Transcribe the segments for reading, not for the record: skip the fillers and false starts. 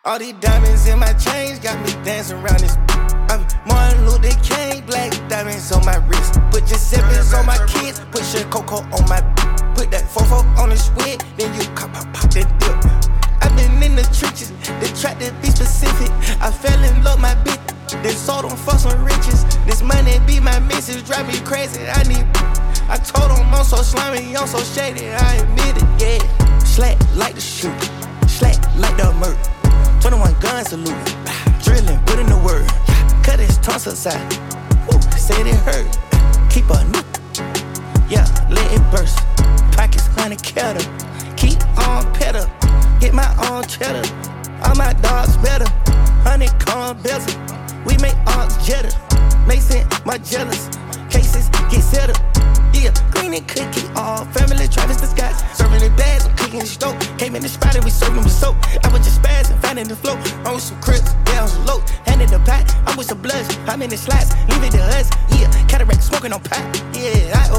All these diamonds in my chains got me dancing around this. Martin Luther King, black diamonds on my wrist. Put Giuseppe's on my kids, put Sugar Coco on my. Put that fofo on the squid, then you pop that dip. I've been in the trenches, they tried to be specific. I fell in love my bitch, then sold them for some riches. This money be my missus, drive me crazy, I told them I'm so slimy, I'm so shady, I admit it, yeah. Slack like the shoot, slack like the murk. 21 guns salute, drilling, put in the word. Cut his tonsils aside, said it hurt. Keep a new, yeah, let it burst. Pockets 100 kettle, keep on pedal. Get my own cheddar, all my dogs better. 100 corn bezel, we make arcs jetter. Mason, my jealous, cases get settled. Yeah, green and cookie, all family, Travis the Scots. Serving the bags, I'm cooking the stove. Came in the spot and we serving with soap. I was just spazzing, finding the flow. I'm with some crips, yeah, on some low. Handing the pot, I'm with some bloods. I'm in the slots, leave it to us. Yeah, cataract smoking on pot. Yeah, I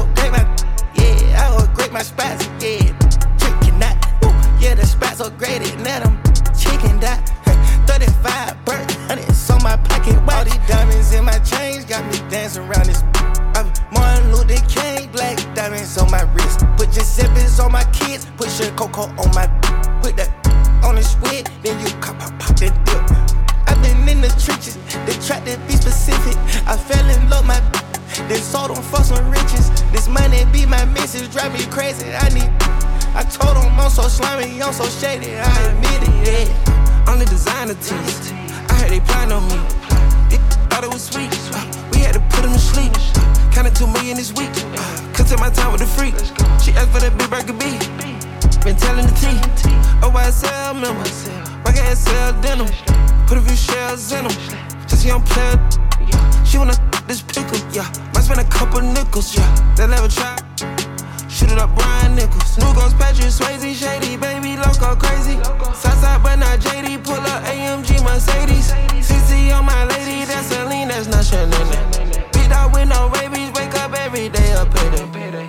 upgrade my spots. Yeah, chicken that. Yeah, the spots upgraded, let them chicken that. 35 bird, 100 on my pocket watch. All these diamonds in my chains got me dancing around this. Martin Luther King, black diamonds on my wrist. Put Giuseppe's on my kids, put Sugar Coco on my. Put that on the squid, then you pop that dip. I've been in the trenches, they tried to be specific. I fell in love my then sold them for some riches. This money be my missus, drive me crazy, I told them I'm so slimy, I'm so shady, I admit it, yeah. On the designer tees, I heard they plotting on me. They thought it was sweet, we had to put them to sleep. Counted 2 million this week, cause take my time with the freak. She asked for that big burger B, been telling the T. Oh, YSL member, rock SL denim. Put a few shells in them, just so you don't play. She wanna this pickle, yeah. Might spend a couple nickels, yeah. They'll never try. Shoot it up, Brian Nichols. New Ghost Patrick, Swayze, Shady, baby, loco, crazy. Southside, but not JD. Pull up AMG Mercedes. CC on my lady, that's Celine, that's not Chanel. Beat out with no rabies, wake up every day, a payday.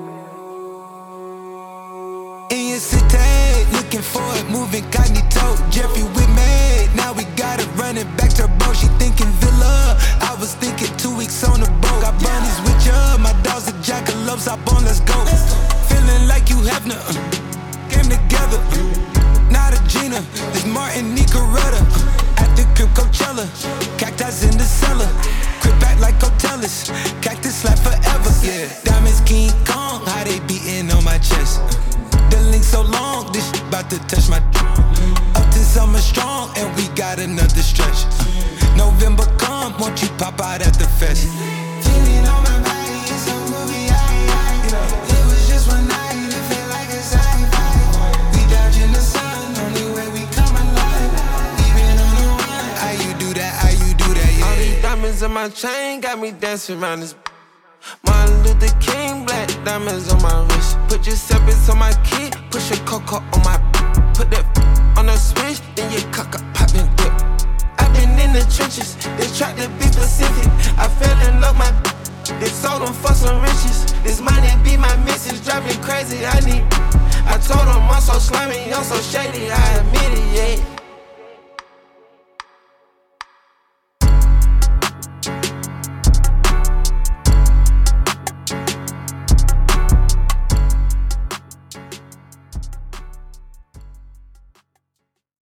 In your city, looking for it, moving cognito. Jeffrey, we made, now we got it running back to Bo. She thinking Villa, I was thinking 2 weeks on the boat. Got bunnies with ya, my dog's a jackalope, hop on, let's go. Feeling like you have no, came together. Not a Gina, it's Martin Nicoretta. At the crib Coachella, cactus in the cellar. Crib back like hotellers, cactus like forever. Yeah, diamonds King Kong, how they beating on my chest. The link so long, this shit about to touch my. Up to summer strong, and we got another stretch. November come, won't you pop out at the fest? Feeling on my body, it's a movie, It was just one night, it felt like a sci-fi. We dodging the sun, only way we come alive. Even on the run, how you do that, yeah. All these diamonds in my chain got me dancing around this. Martin Luther King, black diamonds on my wrist. Put Giuseppe's on my kid, push a Coco on my. Put that on the switch, then you pop and dip. I've been in the trenches, they tried to be specific. I fell in love my they sold them for some riches. This money be my missus, drive me crazy, I told them I'm so slimy, I'm so shady, I admit it, yeah.